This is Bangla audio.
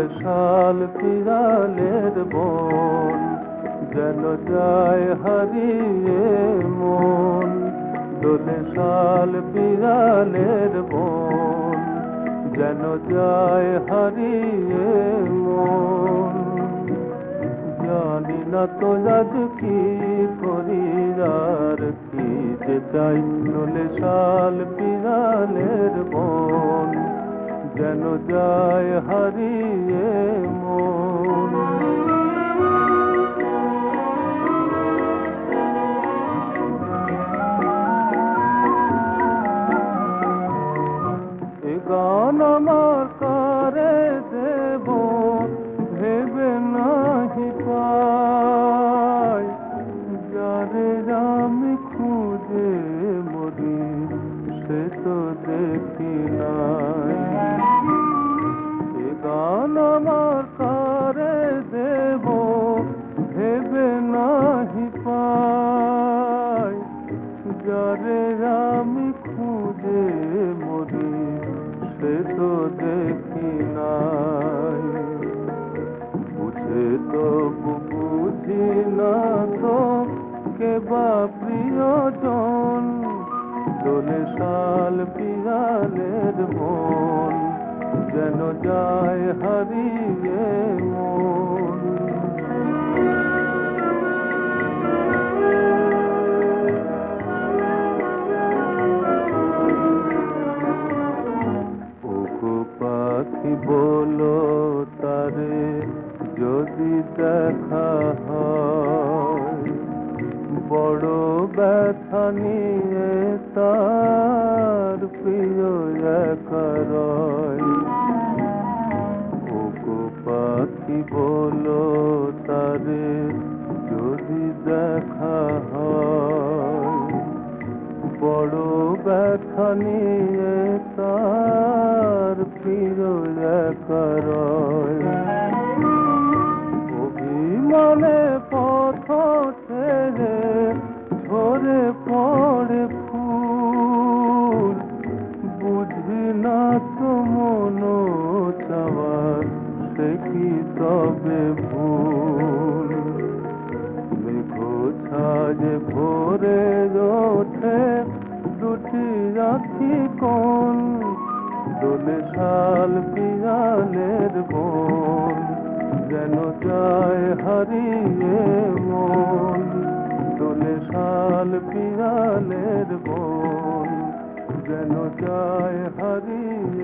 শাল পিরালের বন, যেন যায় হারিয়ে মন। দোলে শাল পিরালের বন, যেন যায় হারিয়ে মন। জানি না তো আজ কি করি আর কি যে চাই, দোলে শাল পিরালের বন, যেন যায় হারিয়ে মন। এ গান আমার কারে দেব ভেবে নাহি পাই, যারে আমি খুঁজে মরি সে তো দেখি নাই। এ গান আমার কারে দেব ভেবে নাহি পাই, যারে আমি খুঁজে মরি সে তো দেখি নাই। বুঝে তো বুঝি না তো কে বা প্রিয়জন, দোলে শাল পিরালের বন, যেন যায় হারিয়ে মন। ওগো পাখি বলো তারে যদি দেখা হয়, বড় ব্যথা নিয়ে তার প্রিয় একা রয়। ওগো পাখি বলো তারে যদি দেখা হয়, বড় ব্যথা নিয়ে তার প্রিয় একা রয়। অভিমানে পথ ছেড়ে ঝরে পড়ে ফুল, বুঝি না তো মন চাওয়ার সে কি তবে ভুল। মেঘো ছায়ে ভোরে ওঠে দুটি আঁখি কোন, দোলে শাল পিরালের বন, যেন যায় হারিয়ে মন। দোলে শাল পিরালের বন, যেন যায় হারিয়ে